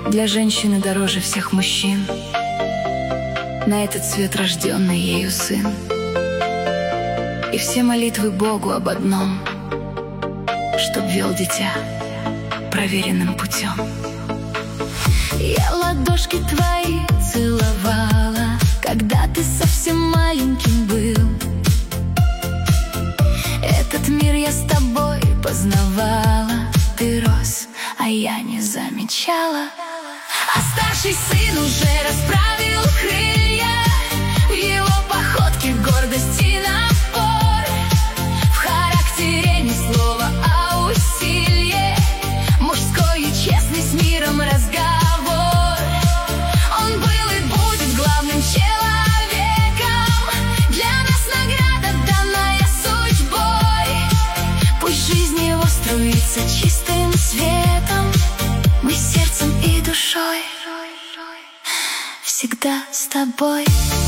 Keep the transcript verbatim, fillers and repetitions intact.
Для женщины дороже всех мужчин, на этот свет рожденный ею сын. И все молитвы Богу об одном, чтоб вел дитя проверенным путем. Я ладошки твои целовала, когда ты совсем маленьким был. Этот мир я с тобой познавала. Ты рос, а я не замечала. А старший сын уже расправил крылья, в его походке гордость и напор, в характере ни слова, а усилие, мужской и честный с миром разговор. Он был и будет главным человеком, для нас награда, данная судьбой. Пусть жизнь его струится чистым светом, мы сердцем и душой всегда с тобой.